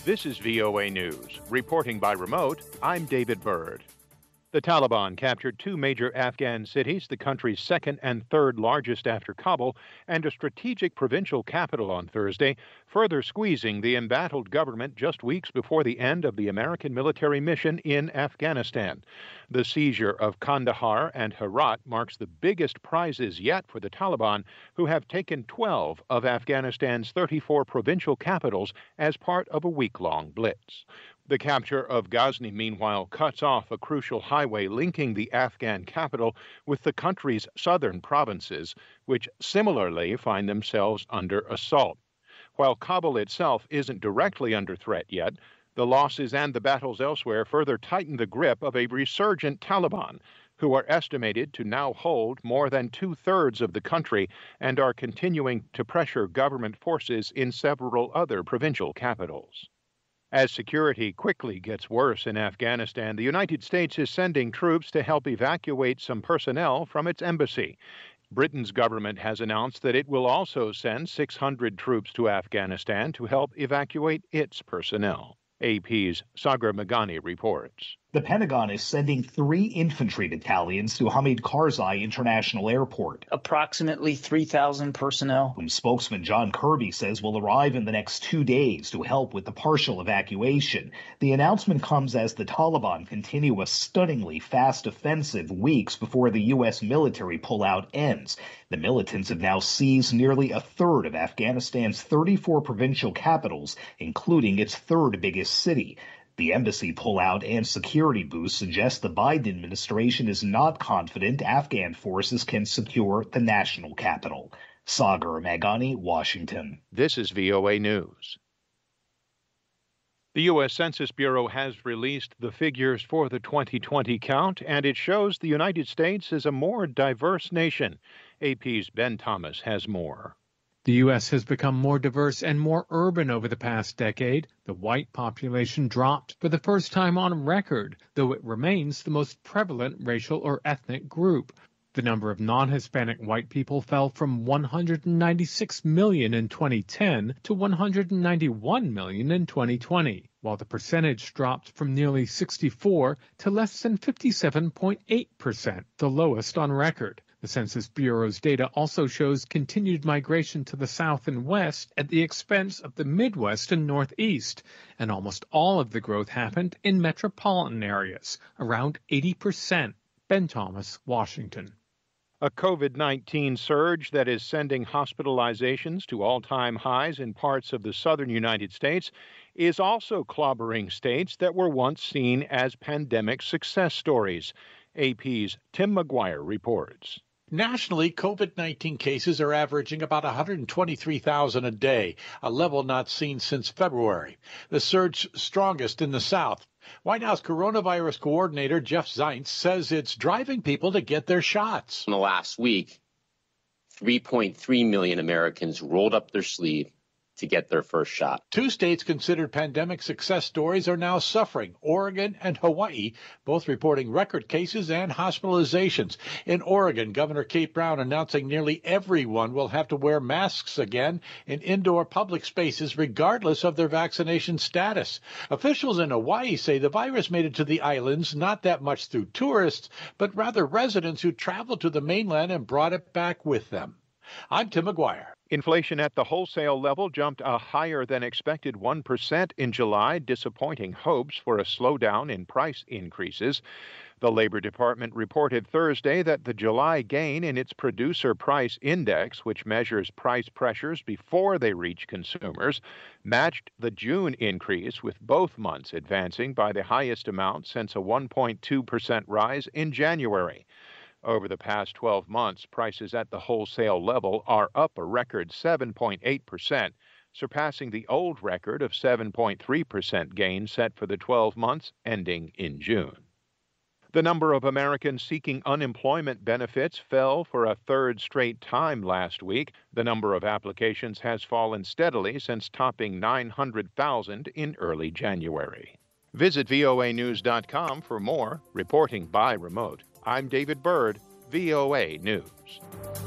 This is VOA News. Reporting by remote, I'm David Byrd. The Taliban captured two major Afghan cities, the country's second and third largest after Kabul, and a strategic provincial capital on Thursday, further squeezing the embattled government just weeks before the end of the American military mission in Afghanistan. The seizure of Kandahar and Herat marks the biggest prizes yet for the Taliban, who have taken 12 of Afghanistan's 34 provincial capitals as part of a week-long blitz. The capture of Ghazni, meanwhile, cuts off a crucial highway linking the Afghan capital with the country's southern provinces, which similarly find themselves under assault. While Kabul itself isn't directly under threat yet, the losses and the battles elsewhere further tighten the grip of a resurgent Taliban, who are estimated to now hold more than two-thirds of the country and are continuing to pressure government forces in several other provincial capitals. As security quickly gets worse in Afghanistan, the United States is sending troops to help evacuate some personnel from its embassy. Britain's government has announced that it will also send 600 troops to Afghanistan to help evacuate its personnel. AP's Sagar Meghani reports. The Pentagon is sending 3 infantry battalions to Hamid Karzai International Airport. Approximately 3,000 personnel. Whom spokesman John Kirby says will arrive in the next 2 days to help with the partial evacuation. The announcement comes as the Taliban continue a stunningly fast offensive weeks before the U.S. military pullout ends. The militants have now seized nearly a third of Afghanistan's 34 provincial capitals, including its third biggest city. The embassy pullout and security boost suggest the Biden administration is not confident Afghan forces can secure the national capital. Sagar Meghani, Washington. This is VOA News. The U.S. Census Bureau has released the figures for the 2020 count, and it shows the United States is a more diverse nation. AP's Ben Thomas has more. The U.S. has become more diverse and more urban over the past decade. The white population dropped for the first time on record, though it remains the most prevalent racial or ethnic group. The number of non-Hispanic white people fell from 196 million in 2010 to 191 million in 2020, while the percentage dropped from nearly 64 to less than 57.8%, the lowest on record. The Census Bureau's data also shows continued migration to the South and West at the expense of the Midwest and Northeast, and almost all of the growth happened in metropolitan areas, around 80%. Ben Thomas, Washington. A COVID-19 surge that is sending hospitalizations to all-time highs in parts of the southern United States is also clobbering states that were once seen as pandemic success stories. AP's Tim McGuire reports. Nationally, COVID-19 cases are averaging about 123,000 a day, a level not seen since February. The surge strongest in the South. White House coronavirus coordinator Jeff Zients says it's driving people to get their shots. In the last week, 3.3 million Americans rolled up their sleeve to get their first shot. 2 states considered pandemic success stories are now suffering, Oregon and Hawaii, both reporting record cases and hospitalizations. In Oregon, Governor Kate Brown announcing nearly everyone will have to wear masks again in indoor public spaces regardless of their vaccination status. Officials in Hawaii say the virus made it to the islands not that much through tourists, but rather residents who traveled to the mainland and brought it back with them. I'm Tim McGuire. Inflation at the wholesale level jumped a higher than expected 1% in July, disappointing hopes for a slowdown in price increases. The Labor Department reported Thursday that the July gain in its Producer Price Index, which measures price pressures before they reach consumers, matched the June increase, with both months advancing by the highest amount since a 1.2% rise in January. Over the past 12 months, prices at the wholesale level are up a record 7.8%, surpassing the old record of 7.3% gain set for the 12 months ending in June. The number of Americans seeking unemployment benefits fell for a third straight time last week. The number of applications has fallen steadily since topping 900,000 in early January. Visit voanews.com for more. Reporting by remote, I'm David Byrd, VOA News.